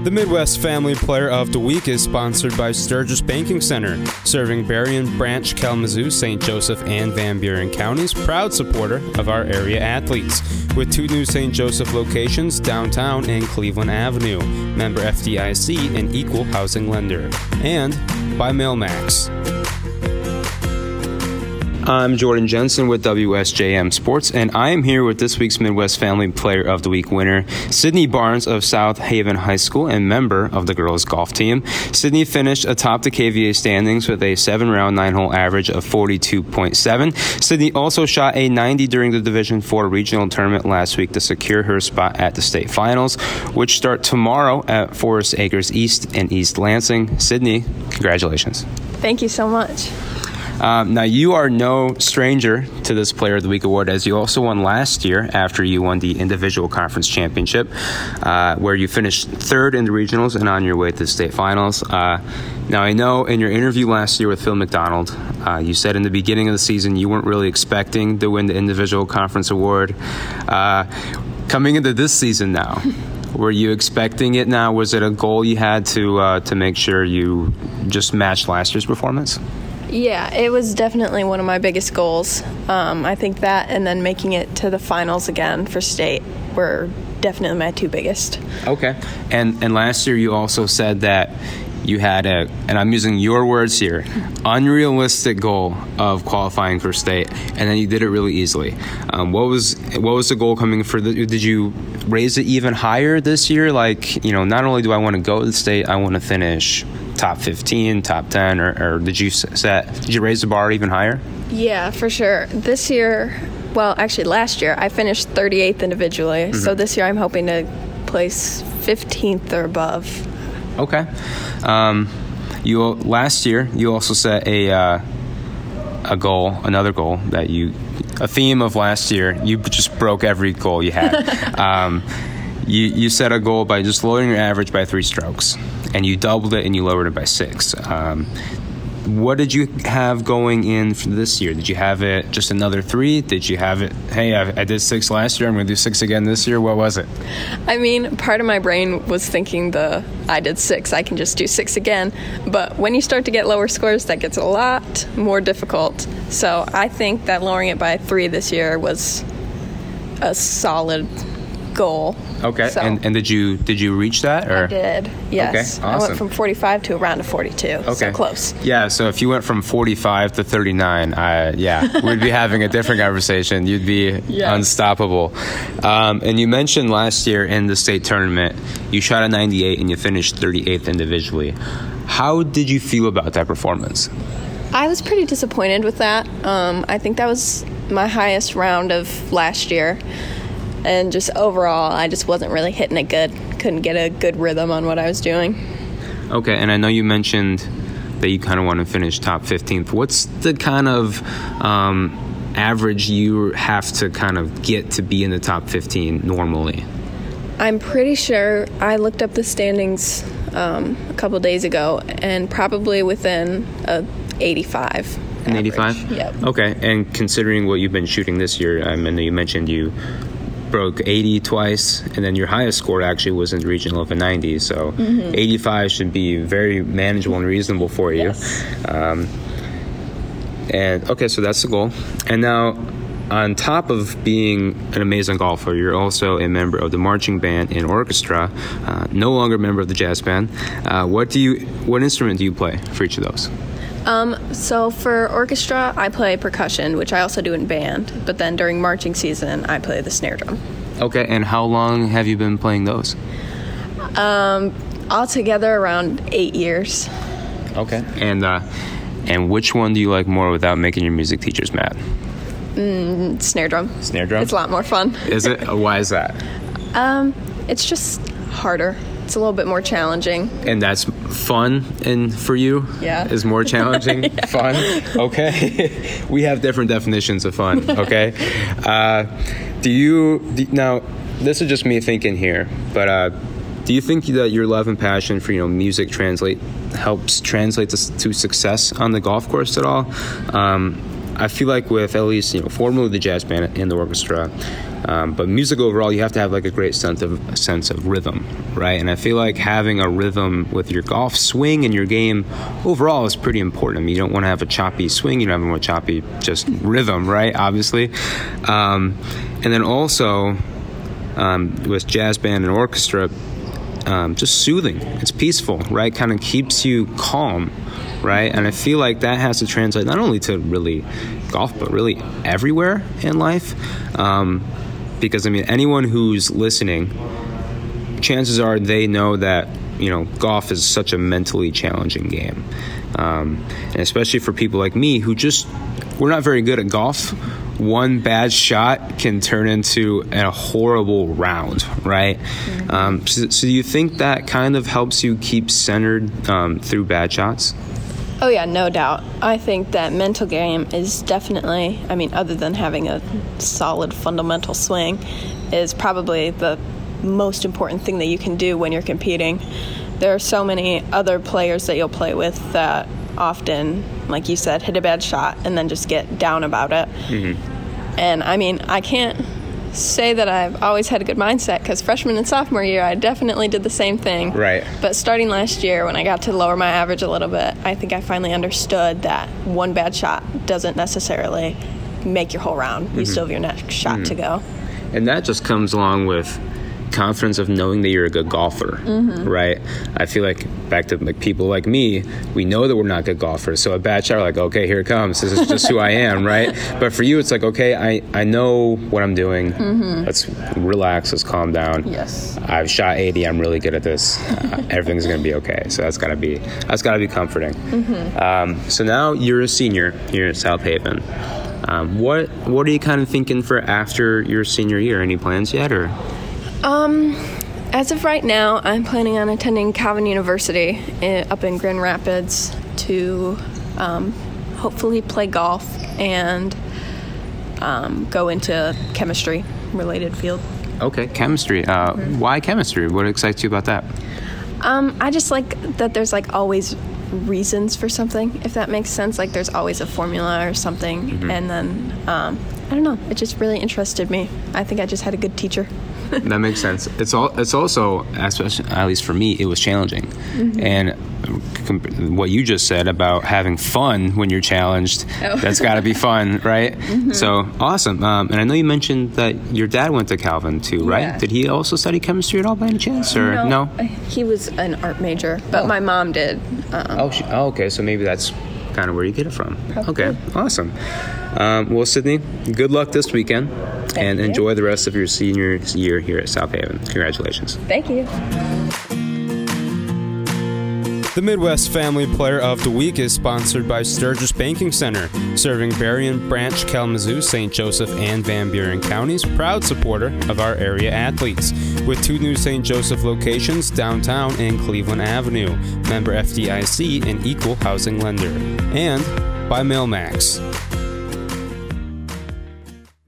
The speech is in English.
The Midwest Family Player of the Week is sponsored by Sturgis Banking Center, serving Berrien, Branch, Kalamazoo, St. Joseph, and Van Buren counties, proud supporter of our area athletes, with 2 new St. Joseph locations downtown and Cleveland Avenue, member FDIC and equal housing lender, and by Mailmax. I'm Jordan Jensen with WSJM Sports, and I am here with this week's Midwest Family Player of the Week winner, Sydney Barnes of South Haven High School and member of the girls' golf team. Sydney finished atop the KVA standings with a 7-round, 9-hole average of 42.7. Sydney also shot a 90 during the Division IV regional tournament last week to secure her spot at the state finals, which start tomorrow at Forest Acres East in East Lansing. Sydney, congratulations. Thank you so much. Now, you are no stranger to this Player of the Week award, as you also won last year after you won the individual conference championship, where you finished 3rd in the regionals and on your way to the state finals. Now, I know in your interview last year with Phil McDonald, you said in the beginning of the season you weren't really expecting to win the individual conference award. Coming into this season now, were you expecting it now? Was it a goal you had to make sure you just matched last year's performance? Yeah, it was definitely one of my biggest goals. I think that and then making it to the finals again for state were definitely my 2 biggest. Okay. And last year you also said that you had and I'm using your words here, unrealistic goal of qualifying for state, and then you did it really easily. What was the goal coming for? Did you raise it even higher this year? Like, not only do I want to go to the state, I want to finish top 15, top 10, or did you raise the bar even higher? Yeah, for sure. This year, well, actually last year, I finished 38th individually. Mm-hmm. So this year I'm hoping to place 15th or above. Okay. Last year you also set another goal that a theme of last year. You just broke every goal you had. You set a goal by just lowering your average by 3 strokes, and you doubled it and you lowered it by 6. What did you have going in for this year? Did you have it just another 3? Did you have it, hey, I did 6 last year, I'm going to do 6 again this year? What was it? I mean, part of my brain was thinking I did 6, I can just do 6 again. But when you start to get lower scores, that gets a lot more difficult. So I think that lowering it by 3 this year was a solid goal. Okay, so. And did you reach that? Or? I did, yes. Okay, awesome. I went from 45 to around to 42, okay. So close. Yeah, so if you went from 45 to 39, we'd be having a different conversation. You'd be unstoppable. And you mentioned last year in the state tournament, you shot a 98 and you finished 38th individually. How did you feel about that performance? I was pretty disappointed with that. I think that was my highest round of last year. And just overall, I just wasn't really hitting it good. Couldn't get a good rhythm on what I was doing. Okay, and I know you mentioned that you kind of want to finish top 15th. What's the kind of average you have to kind of get to be in the top 15 normally? I'm pretty sure I looked up the standings a couple days ago, and probably within 85. An 85? Yep. Okay, and considering what you've been shooting this year, I know you mentioned you broke 80 twice, and then your highest score actually was in the regional of a 90, so 85 should be very manageable and reasonable for you. Yes. And okay, so that's the goal. And now, on top of being an amazing golfer, you're also a member of the marching band and orchestra, no longer a member of the jazz band. What instrument do you play for each of those? So for orchestra, I play percussion, which I also do in band. But then during marching season, I play the snare drum. Okay, and how long have you been playing those? Altogether around 8 years. Okay, and which one do you like more without making your music teachers mad? Snare drum. Snare drum? It's a lot more fun. Is it? Why is that? It's just harder. It's a little bit more challenging. And that's fun and for you? Yeah. Is more challenging? Yeah. Fun? Okay. We have different definitions of fun, okay? Now, this is just me thinking here, but do you think that your love and passion for, music helps translate to success on the golf course at all? I feel like with at least, formerly the jazz band and the orchestra, But music overall, you have to have like a great sense of rhythm, right? And I feel like having a rhythm with your golf swing and your game overall is pretty important. I mean, you don't want to have a choppy swing. You don't have a choppy just rhythm, right? Obviously. And then also with jazz band and orchestra, just soothing. It's peaceful, right? Kind of keeps you calm, right? And I feel like that has to translate not only to really golf, but really everywhere in life. Because, I mean, anyone who's listening, chances are they know that, golf is such a mentally challenging game. And especially for people like me who we're not very good at golf. One bad shot can turn into a horrible round, right? Mm-hmm. So do you think that kind of helps you keep centered through bad shots? Oh, yeah, no doubt. I think that mental game is definitely, other than having a solid fundamental swing, is probably the most important thing that you can do when you're competing. There are so many other players that you'll play with that often, like you said, hit a bad shot and then just get down about it. Mm-hmm. And, I can't say that I've always had a good mindset, because freshman and sophomore year I definitely did the same thing. Right. But starting last year, when I got to lower my average a little bit, I think I finally understood that one bad shot doesn't necessarily make your whole round. You still have your next shot to go. And that just comes along with confidence of knowing that you're a good golfer, right? I feel like back to like people like me, we know that we're not good golfers. So a bad shot, we're like, okay, here it comes. This is just who I am, right? But for you, it's like, okay, I know what I'm doing. Let's relax. Let's calm down. Yes. I've shot 80. I'm really good at this. Everything's gonna be okay. So that's gotta be comforting. So now you're a senior here at South Haven. What are you kind of thinking for after your senior year? Any plans yet, or? As of right now, I'm planning on attending Calvin University up in Grand Rapids to hopefully play golf and go into chemistry-related field. Okay, chemistry. Why chemistry? What excites you about that? I just like that there's like always reasons for something, if that makes sense. Like there's always a formula or something. And then, I don't know, it just really interested me. I think I just had a good teacher. That makes sense. It's also, especially, at least for me, it was challenging. And what you just said about having fun when you're challenged, that's got to be fun, right? So awesome. And I know you mentioned that your dad went to Calvin too, right? Yeah. Did he also study chemistry at all by any chance, or no? He was an art major, but my mom did. Okay. So maybe that's kind of where you get it from. Probably. Okay, awesome. Well, Sydney, good luck this weekend. Thank you. Enjoy the rest of your senior year here at South Haven. Congratulations. Thank you. The Midwest Family Player of the Week is sponsored by Sturgis Banking Center, serving Berrien, Branch, Kalamazoo, St. Joseph, and Van Buren counties, proud supporter of our area athletes, with 2 new St. Joseph locations downtown and Cleveland Avenue, member FDIC and equal housing lender, and by Mailmax.